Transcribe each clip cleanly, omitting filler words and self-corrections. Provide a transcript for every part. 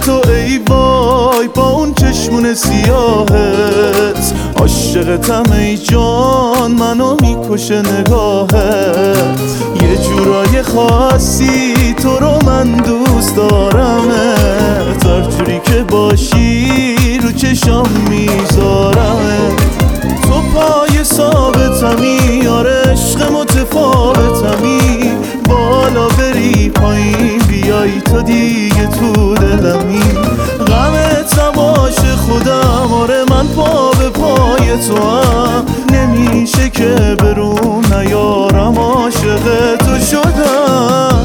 تو ای وای با اون چشمون سیاهت، عاشقتم ای جان منو میکشه نگاهت. یه جورای خاصی تو رو من دوست دارمت، هر جوری که باشی رو چشام میذارمت. تو پای ثابتمی، آره عشق متفاوتمی، بالا بری پایین بیای تا دیگه تو دلمی. غمت نباشه خودم، آره من پا به پای تو هم، نمیشه که برون نیارم عاشق تو شدم.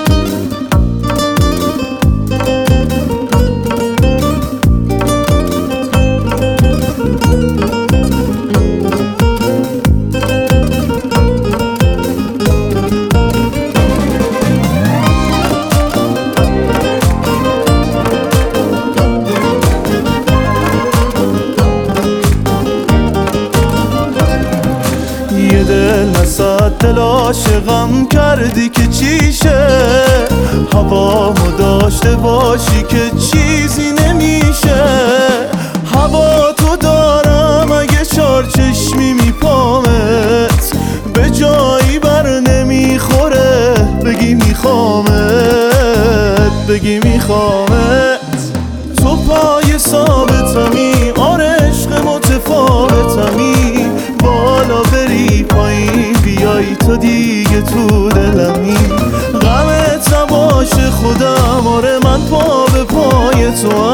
یه دل نصد دل عاشقم کردی که چیشه، هوامو داشته باشی که چیزی نمیشه. هوا تو دارم اگه چار چشمی میپامت، به جایی بر نمیخوره بگی میخوامت، بگی میخوامت. تو پای ثابتمی، آره عشق متفاوتمی، بالا بری پایین بیای تا دیگه تو دلمی. غمت نباشه خودم، آره من پا به پای تو